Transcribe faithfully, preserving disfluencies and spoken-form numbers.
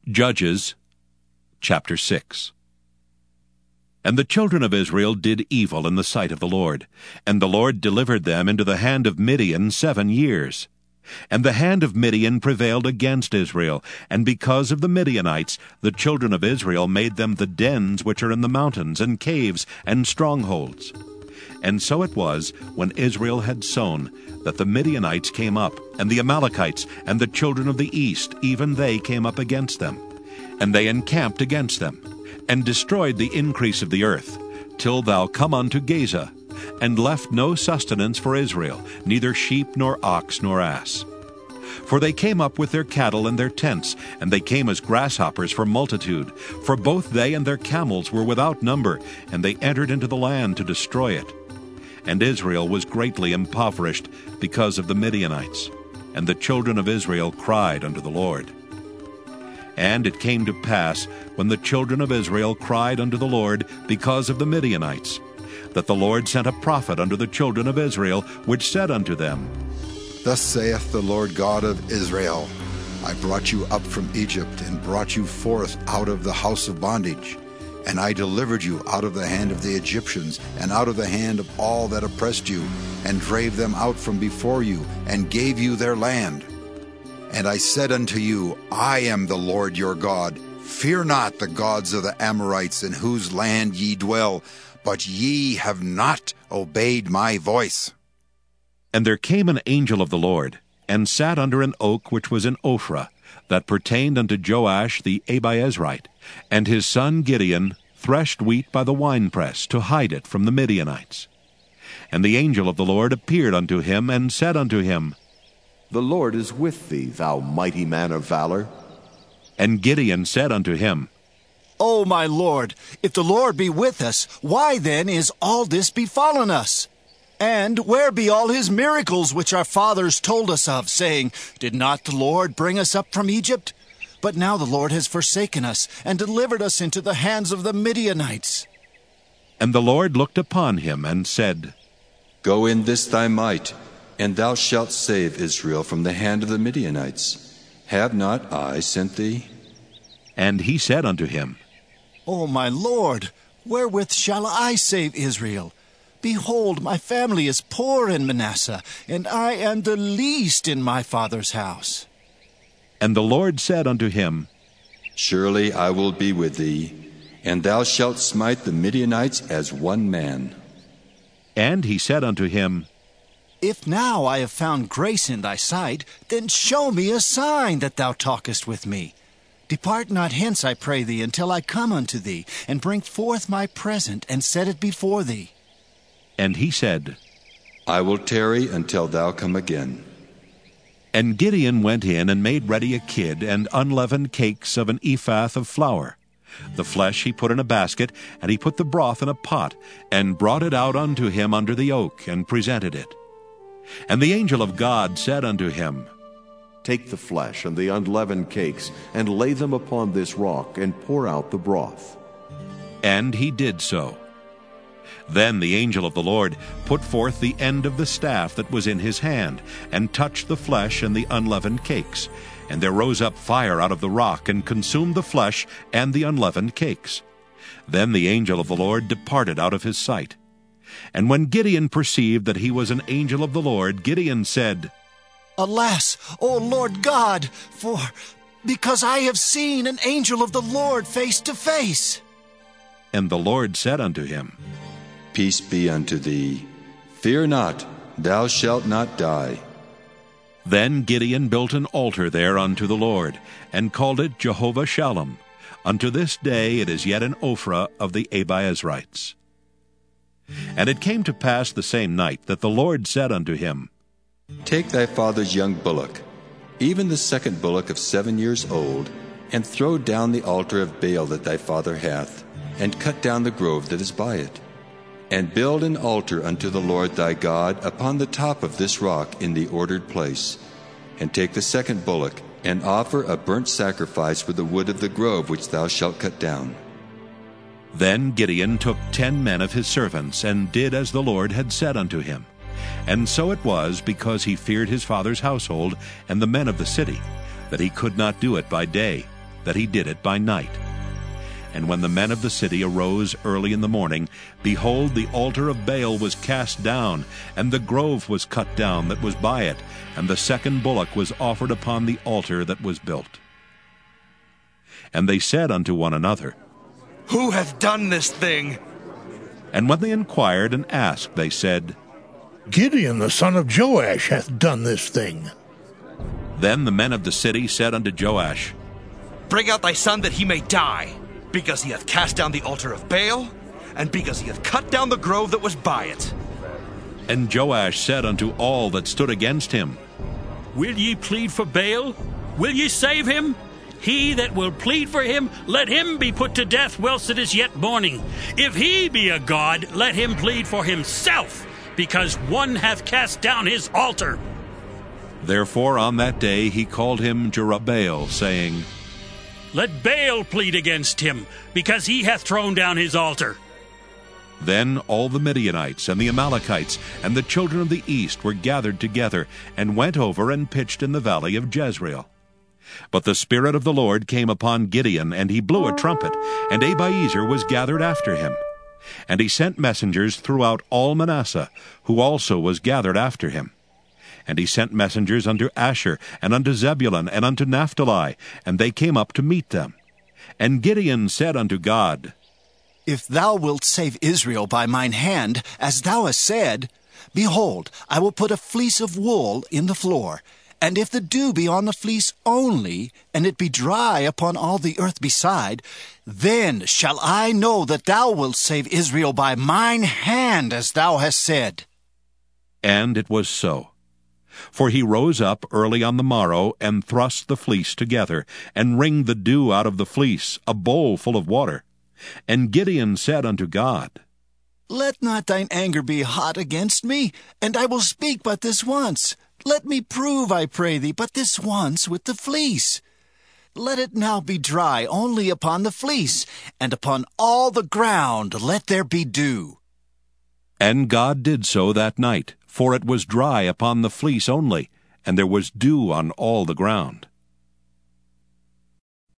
Judges chapter six. And the children of Israel did evil in the sight of the Lord, and the Lord delivered them into the hand of Midian seven years. And the hand of Midian prevailed against Israel, and because of the Midianites the children of Israel made them the dens which are in the mountains, and caves, and strongholds. And so it was, when Israel had sown, that the Midianites came up, and the Amalekites, and the children of the east, even they came up against them. And they encamped against them, and destroyed the increase of the earth, till thou come unto Gaza, and left no sustenance for Israel, neither sheep, nor ox, nor ass. For they came up with their cattle and their tents, and they came as grasshoppers for multitude, for both they and their camels were without number, and they entered into the land to destroy it. And Israel was greatly impoverished because of the Midianites, and the children of Israel cried unto the Lord. And it came to pass, when the children of Israel cried unto the Lord because of the Midianites, that the Lord sent a prophet unto the children of Israel, which said unto them, Thus saith the Lord God of Israel, I brought you up from Egypt, and brought you forth out of the house of bondage. And I delivered you out of the hand of the Egyptians, and out of the hand of all that oppressed you, and drave them out from before you, and gave you their land. And I said unto you, I am the Lord your God. Fear not the gods of the Amorites, in whose land ye dwell, but ye have not obeyed my voice. And there came an angel of the Lord, and sat under an oak which was in Ophrah, that pertained unto Joash the Abiezrite. And his son Gideon threshed wheat by the winepress, to hide it from the Midianites. And the angel of the Lord appeared unto him, and said unto him, The Lord is with thee, thou mighty man of valor. And Gideon said unto him, O my Lord, if the Lord be with us, why then is all this befallen us? And where be all his miracles which our fathers told us of, saying, Did not the Lord bring us up from Egypt? But now the Lord has forsaken us, and delivered us into the hands of the Midianites. And the Lord looked upon him, and said, Go in this thy might, and thou shalt save Israel from the hand of the Midianites. Have not I sent thee? And he said unto him, O my Lord, wherewith shall I save Israel? Behold, my family is poor in Manasseh, and I am the least in my father's house. And the Lord said unto him, Surely I will be with thee, and thou shalt smite the Midianites as one man. And he said unto him, If now I have found grace in thy sight, then show me a sign that thou talkest with me. Depart not hence, I pray thee, until I come unto thee, and bring forth my present, and set it before thee. And he said, I will tarry until thou come again. And Gideon went in and made ready a kid and unleavened cakes of an ephah of flour. The flesh he put in a basket, and he put the broth in a pot, and brought it out unto him under the oak, and presented it. And the angel of God said unto him, Take the flesh and the unleavened cakes, and lay them upon this rock, and pour out the broth. And he did so. Then the angel of the Lord put forth the end of the staff that was in his hand, and touched the flesh and the unleavened cakes. And there rose up fire out of the rock, and consumed the flesh and the unleavened cakes. Then the angel of the Lord departed out of his sight. And when Gideon perceived that he was an angel of the Lord, Gideon said, Alas, O Lord God, for because I have seen an angel of the Lord face to face. And the Lord said unto him, Peace be unto thee. Fear not, thou shalt not die. Then Gideon built an altar there unto the Lord, and called it Jehovah Shalom. Unto this day it is yet in Ophrah of the Abiezrites. And it came to pass the same night that the Lord said unto him, Take thy father's young bullock, even the second bullock of seven years old, and throw down the altar of Baal that thy father hath, and cut down the grove that is by it. And build an altar unto the Lord thy God upon the top of this rock in the ordered place. And take the second bullock, and offer a burnt sacrifice with the wood of the grove which thou shalt cut down. Then Gideon took ten men of his servants, and did as the Lord had said unto him. And so it was, because he feared his father's household and the men of the city, that he could not do it by day, that he did it by night. And when the men of the city arose early in the morning, behold, the altar of Baal was cast down, and the grove was cut down that was by it, and the second bullock was offered upon the altar that was built. And they said unto one another, Who hath done this thing? And when they inquired and asked, they said, Gideon the son of Joash hath done this thing. Then the men of the city said unto Joash, Bring out thy son that he may die, because he hath cast down the altar of Baal, and because he hath cut down the grove that was by it. And Joash said unto all that stood against him, Will ye plead for Baal? Will ye save him? He that will plead for him, let him be put to death whilst it is yet morning. If he be a god, let him plead for himself, because one hath cast down his altar. Therefore on that day he called him Jerubbaal, saying, Let Baal plead against him, because he hath thrown down his altar. Then all the Midianites and the Amalekites and the children of the east were gathered together, and went over and pitched in the valley of Jezreel. But the Spirit of the Lord came upon Gideon, and he blew a trumpet, and Abiezer was gathered after him. And he sent messengers throughout all Manasseh, who also was gathered after him. And he sent messengers unto Asher, and unto Zebulun, and unto Naphtali, and they came up to meet them. And Gideon said unto God, If thou wilt save Israel by mine hand, as thou hast said, behold, I will put a fleece of wool in the floor, and if the dew be on the fleece only, and it be dry upon all the earth beside, then shall I know that thou wilt save Israel by mine hand, as thou hast said. And it was so. For he rose up early on the morrow, and thrust the fleece together, and wringed the dew out of the fleece, a bowl full of water. And Gideon said unto God, Let not thine anger be hot against me, and I will speak but this once. Let me prove, I pray thee, but this once with the fleece. Let it now be dry only upon the fleece, and upon all the ground let there be dew. And God did so that night, for it was dry upon the fleece only, and there was dew on all the ground.